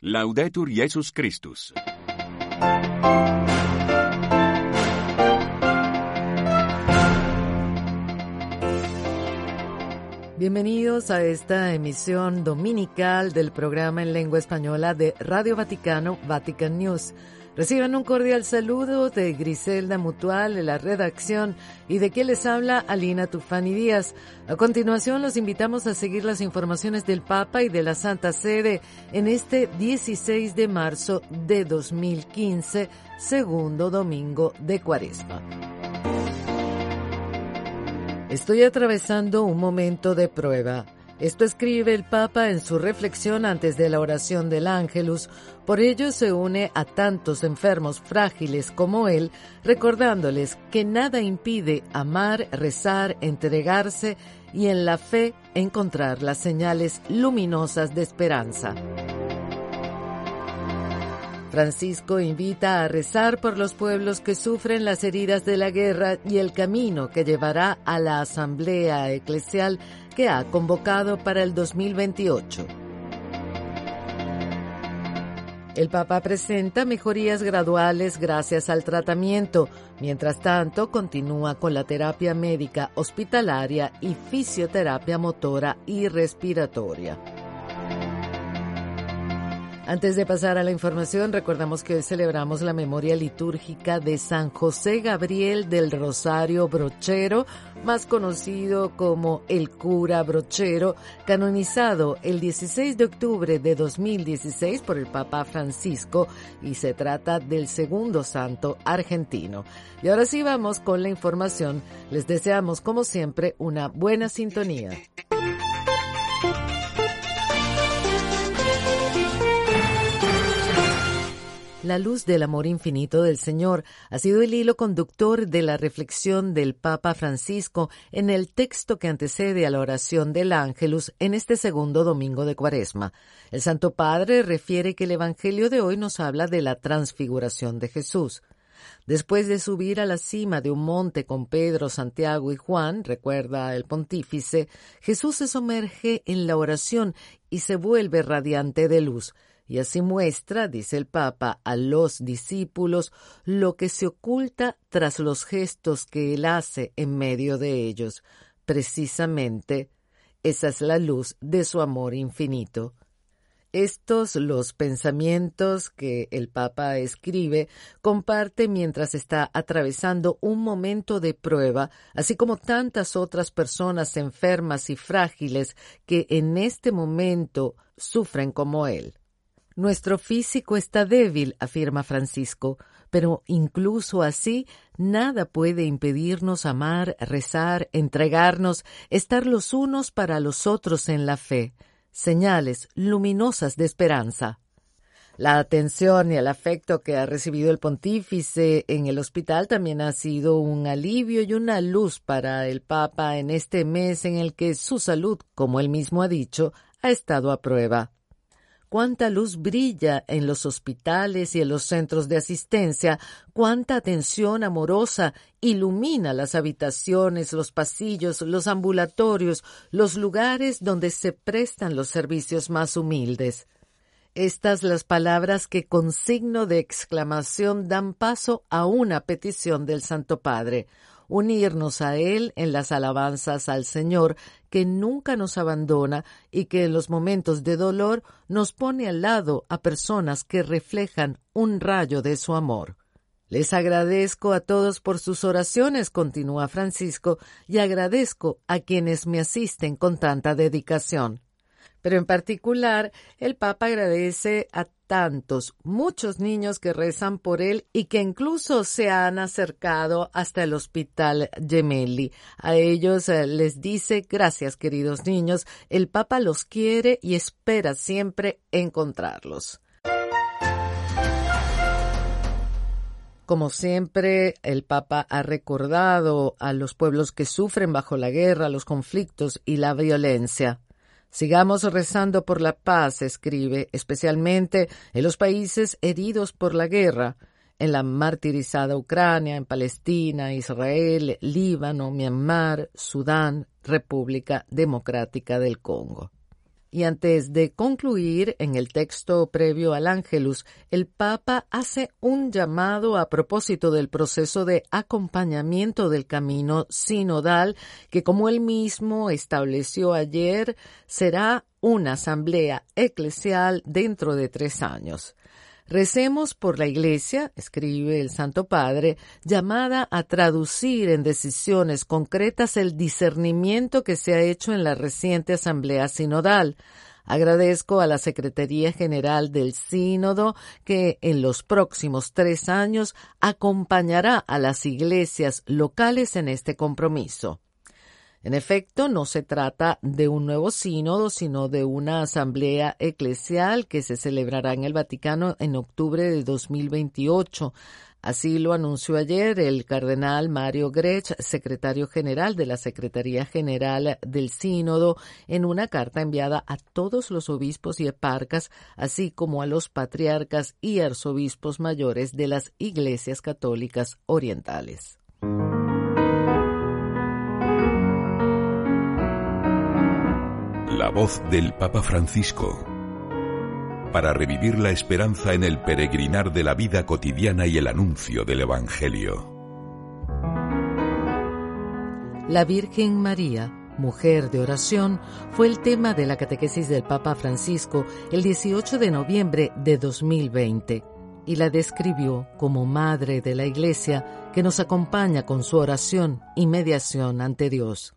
Laudetur Jesus Christus. Bienvenidos a esta emisión dominical del programa en lengua española de Radio Vaticano, Vatican News. Reciban un cordial saludo de Griselda Mutual, de la redacción, y de quien les habla Alina Tufani Díaz. A continuación los invitamos a seguir las informaciones del Papa y de la Santa Sede en este 16 de marzo de 2015, segundo domingo de Cuaresma. Estoy atravesando un momento de prueba. Esto escribe el Papa en su reflexión antes de la oración del Ángelus. Por ello se une a tantos enfermos frágiles como él, recordándoles que nada impide amar, rezar, entregarse y en la fe encontrar las señales luminosas de esperanza. Francisco invita a rezar por los pueblos que sufren las heridas de la guerra y el camino que llevará a la asamblea eclesial que ha convocado para el 2028. El Papa presenta mejorías graduales gracias al tratamiento. Mientras tanto, continúa con la terapia médica hospitalaria y fisioterapia motora y respiratoria. Antes de pasar a la información, recordamos que hoy celebramos la memoria litúrgica de San José Gabriel del Rosario Brochero, más conocido como el cura Brochero, canonizado el 16 de octubre de 2016 por el Papa Francisco, y se trata del segundo santo argentino. Y ahora sí vamos con la información. Les deseamos, como siempre, una buena sintonía. La luz del amor infinito del Señor ha sido el hilo conductor de la reflexión del Papa Francisco en el texto que antecede a la oración del Ángelus en este segundo domingo de Cuaresma. El Santo Padre refiere que el Evangelio de hoy nos habla de la transfiguración de Jesús. Después de subir a la cima de un monte con Pedro, Santiago y Juan, recuerda el pontífice, Jesús se sumerge en la oración y se vuelve radiante de luz. Y así muestra, dice el Papa, a los discípulos lo que se oculta tras los gestos que él hace en medio de ellos. Precisamente, esa es la luz de su amor infinito. Estos los pensamientos que el Papa escribe comparte mientras está atravesando un momento de prueba, así como tantas otras personas enfermas y frágiles que en este momento sufren como él. Nuestro físico está débil, afirma Francisco, pero incluso así nada puede impedirnos amar, rezar, entregarnos, estar los unos para los otros en la fe, señales luminosas de esperanza. La atención y el afecto que ha recibido el pontífice en el hospital también ha sido un alivio y una luz para el Papa en este mes en el que su salud, como él mismo ha dicho, ha estado a prueba. Cuánta luz brilla en los hospitales y en los centros de asistencia, cuánta atención amorosa ilumina las habitaciones, los pasillos, los ambulatorios, los lugares donde se prestan los servicios más humildes. Estas las palabras que con signo de exclamación dan paso a una petición del Santo Padre: unirnos a Él en las alabanzas al Señor, que nunca nos abandona y que en los momentos de dolor nos pone al lado a personas que reflejan un rayo de su amor. Les agradezco a todos por sus oraciones, continúa Francisco, y agradezco a quienes me asisten con tanta dedicación. Pero en particular, el Papa agradece a muchos niños que rezan por él y que incluso se han acercado hasta el Hospital Gemelli. A ellos les dice: gracias, queridos niños, el Papa los quiere y espera siempre encontrarlos. Como siempre, el Papa ha recordado a los pueblos que sufren bajo la guerra, los conflictos y la violencia. Sigamos rezando por la paz, escribe, especialmente en los países heridos por la guerra, en la martirizada Ucrania, en Palestina, Israel, Líbano, Myanmar, Sudán, República Democrática del Congo. Y antes de concluir, en el texto previo al Ángelus, el Papa hace un llamado a propósito del proceso de acompañamiento del camino sinodal, que como él mismo estableció ayer, será una asamblea eclesial dentro de 3 años. Recemos por la Iglesia, escribe el Santo Padre, llamada a traducir en decisiones concretas el discernimiento que se ha hecho en la reciente Asamblea Sinodal. Agradezco a la Secretaría General del Sínodo que en los próximos 3 años acompañará a las iglesias locales en este compromiso. En efecto, no se trata de un nuevo sínodo, sino de una asamblea eclesial que se celebrará en el Vaticano en octubre de 2028. Así lo anunció ayer el cardenal Mario Grech, secretario general de la Secretaría General del Sínodo, en una carta enviada a todos los obispos y eparcas, así como a los patriarcas y arzobispos mayores de las iglesias católicas orientales. La voz del Papa Francisco. Para revivir la esperanza en el peregrinar de la vida cotidiana y el anuncio del Evangelio. La Virgen María, mujer de oración, fue el tema de la catequesis del Papa Francisco el 18 de noviembre de 2020 y la describió como Madre de la Iglesia que nos acompaña con su oración y mediación ante Dios.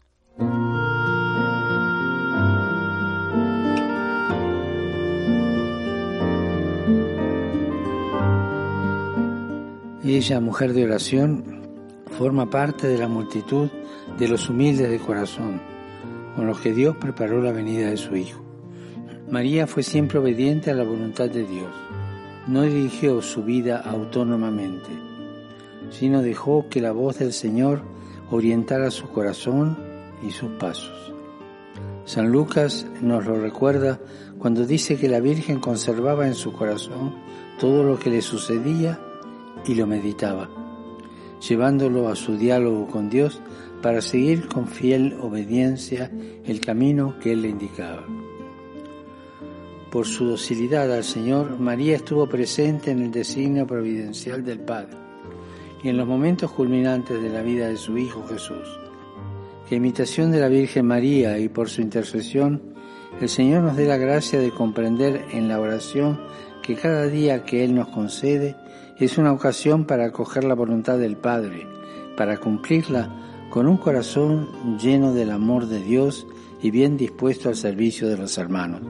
Ella, mujer de oración, forma parte de la multitud de los humildes de corazón, con los que Dios preparó la venida de su Hijo. María fue siempre obediente a la voluntad de Dios. No dirigió su vida autónomamente, sino dejó que la voz del Señor orientara su corazón y sus pasos. San Lucas nos lo recuerda cuando dice que la Virgen conservaba en su corazón todo lo que le sucedía y lo meditaba, llevándolo a su diálogo con Dios para seguir con fiel obediencia el camino que Él le indicaba. Por su docilidad al Señor, María estuvo presente en el designio providencial del Padre y en los momentos culminantes de la vida de su Hijo Jesús. Que a imitación de la Virgen María y por su intercesión, el Señor nos dé la gracia de comprender en la oración que cada día que Él nos concede es una ocasión para acoger la voluntad del Padre, para cumplirla con un corazón lleno del amor de Dios y bien dispuesto al servicio de los hermanos.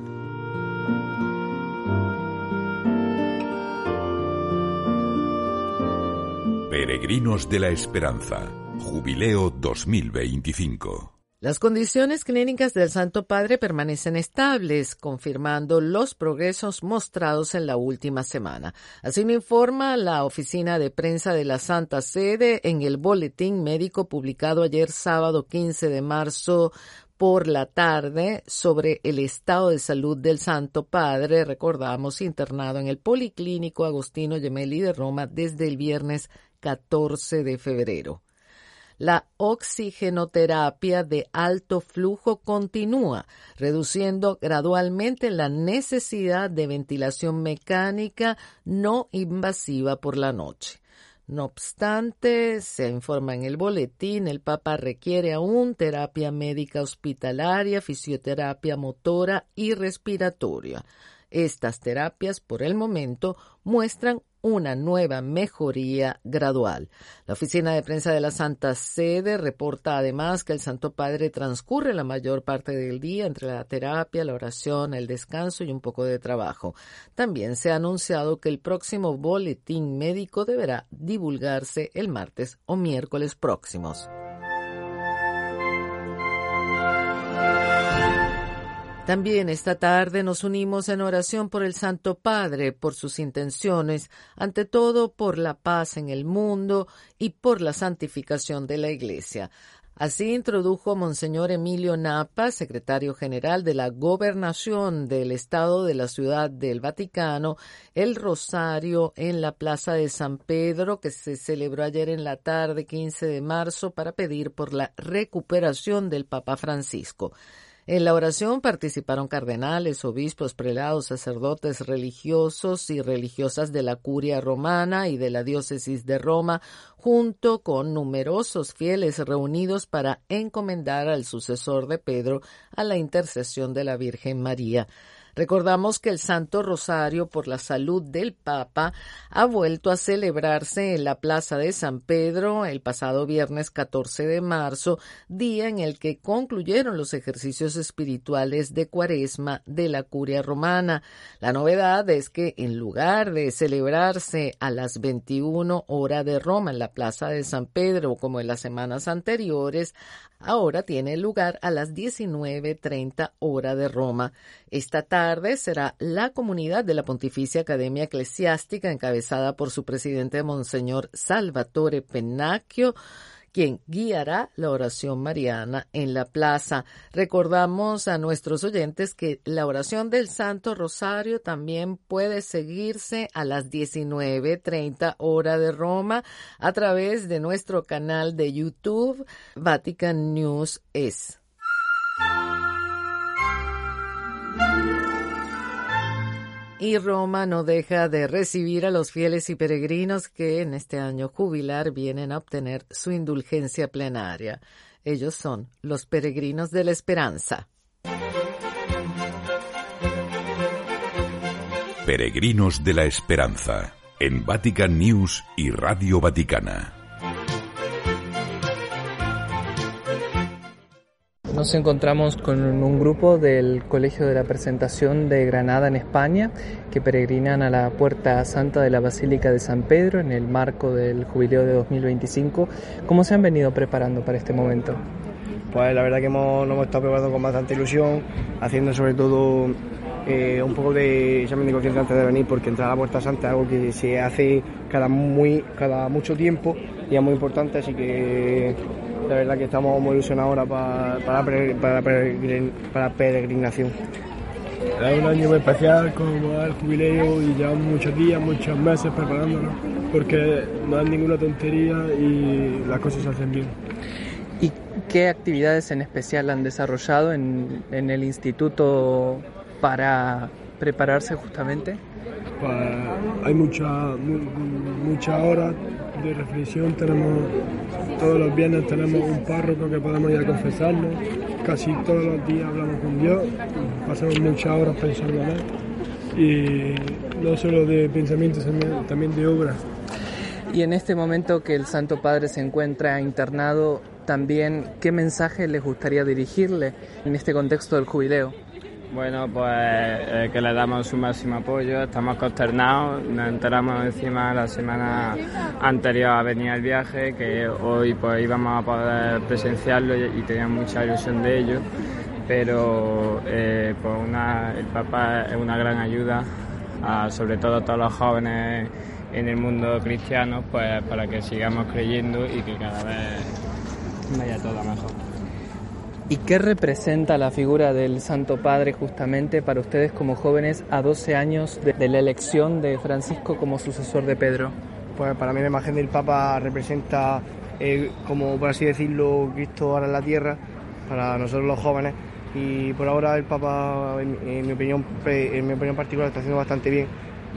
Peregrinos de la Esperanza, Jubileo 2025. Las condiciones clínicas del Santo Padre permanecen estables, confirmando los progresos mostrados en la última semana. Así lo informa la Oficina de Prensa de la Santa Sede en el boletín médico publicado ayer sábado 15 de marzo por la tarde sobre el estado de salud del Santo Padre, recordamos, internado en el Policlínico Agostino Gemelli de Roma desde el viernes 14 de febrero. La oxigenoterapia de alto flujo continúa, reduciendo gradualmente la necesidad de ventilación mecánica no invasiva por la noche. No obstante, se informa en el boletín, el Papa requiere aún terapia médica hospitalaria, fisioterapia motora y respiratoria. Estas terapias, por el momento, muestran una nueva mejoría gradual. La Oficina de Prensa de la Santa Sede reporta además que el Santo Padre transcurre la mayor parte del día entre la terapia, la oración, el descanso y un poco de trabajo. También se ha anunciado que el próximo boletín médico deberá divulgarse el martes o miércoles próximos. También esta tarde nos unimos en oración por el Santo Padre, por sus intenciones, ante todo por la paz en el mundo y por la santificación de la Iglesia. Así introdujo Monseñor Emilio Napa, secretario general de la Gobernación del Estado de la Ciudad del Vaticano, el rosario en la Plaza de San Pedro, que se celebró ayer en la tarde 15 de marzo para pedir por la recuperación del Papa Francisco. En la oración participaron cardenales, obispos, prelados, sacerdotes, religiosos y religiosas de la Curia Romana y de la Diócesis de Roma, junto con numerosos fieles reunidos para encomendar al sucesor de Pedro a la intercesión de la Virgen María. Recordamos que el Santo Rosario por la salud del Papa ha vuelto a celebrarse en la Plaza de San Pedro el pasado viernes 14 de marzo, día en el que concluyeron los ejercicios espirituales de Cuaresma de la Curia Romana. La novedad es que en lugar de celebrarse a las 21 horas de Roma en la Plaza de San Pedro como en las semanas anteriores, ahora tiene lugar a las 19:30 hora de Roma. Esta tarde será la comunidad de la Pontificia Academia Eclesiástica, encabezada por su presidente Monseñor Salvatore Pennacchio, quien guiará la oración mariana en la plaza. Recordamos a nuestros oyentes que la oración del Santo Rosario también puede seguirse a las 19:30 hora de Roma a través de nuestro canal de YouTube Vatican News Es. Y Roma no deja de recibir a los fieles y peregrinos que en este año jubilar vienen a obtener su indulgencia plenaria. Ellos son los peregrinos de la esperanza. Peregrinos de la Esperanza, en Vatican News y Radio Vaticana. Nos encontramos con un grupo del Colegio de la Presentación de Granada en España que peregrinan a la Puerta Santa de la Basílica de San Pedro en el marco del Jubileo de 2025. ¿Cómo se han venido preparando para este momento? Pues la verdad que nos hemos estado preparando con bastante ilusión, haciendo sobre todo un poco de examen de conciencia antes de venir, porque entrar a la Puerta Santa es algo que se hace cada mucho tiempo y es muy importante, así que la verdad que estamos muy ilusionados ahora para peregrinación. Es un año muy especial como el jubileo y llevamos muchos días, muchos meses preparándonos porque no es ninguna tontería y las cosas se hacen bien. ¿Y qué actividades en especial han desarrollado en el instituto para prepararse justamente? Pues hay muchas horas de reflexión, todos los viernes tenemos un párroco que podemos ir a confesarnos, casi todos los días hablamos con Dios, pasamos muchas horas pensando en Él, y no solo de pensamientos, también de obras. Y en este momento que el Santo Padre se encuentra internado, también, ¿qué mensaje les gustaría dirigirle en este contexto del jubileo? Bueno, pues que le damos su máximo apoyo, estamos consternados, nos enteramos encima la semana anterior a venir el viaje, que hoy pues íbamos a poder presenciarlo y teníamos mucha ilusión de ello, pero pues el Papa es una gran ayuda, sobre todo a todos los jóvenes en el mundo cristiano, pues para que sigamos creyendo y que cada vez vaya todo mejor. ¿Y qué representa la figura del Santo Padre justamente para ustedes como jóvenes a 12 años de la elección de Francisco como sucesor de Pedro? Pues para mí la imagen del Papa representa, como por así decirlo, Cristo ahora en la tierra, para nosotros los jóvenes, y por ahora el Papa, en mi opinión particular, está haciendo bastante bien.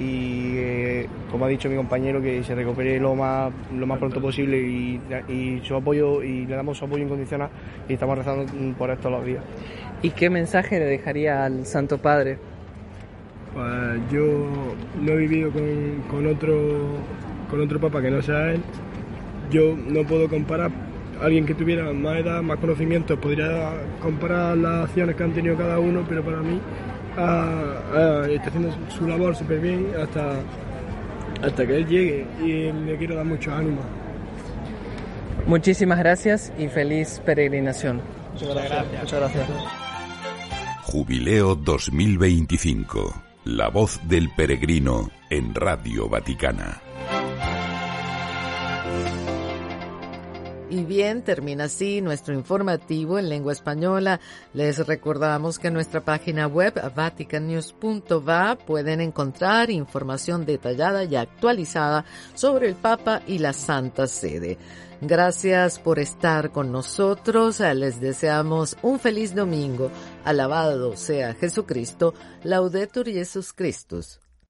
Y como ha dicho mi compañero, que se recupere lo más pronto posible y su apoyo, y le damos su apoyo incondicional y estamos rezando por esto todos los días. ¿Y qué mensaje le dejaría al Santo Padre? Pues yo no he vivido con otro papa que no sea él. Yo no puedo comparar. Alguien que tuviera más edad, más conocimientos, podría comparar las acciones que han tenido cada uno, pero para mí está haciendo su labor súper bien hasta que él llegue, y le quiero dar mucho ánimo. Muchísimas gracias y feliz peregrinación. Muchas gracias. Jubileo 2025. La voz del peregrino en Radio Vaticana. Y bien, termina así nuestro informativo en lengua española. Les recordamos que en nuestra página web vaticannews.va pueden encontrar información detallada y actualizada sobre el Papa y la Santa Sede. Gracias por estar con nosotros. Les deseamos un feliz domingo. Alabado sea Jesucristo. Laudetur Jesus Christus.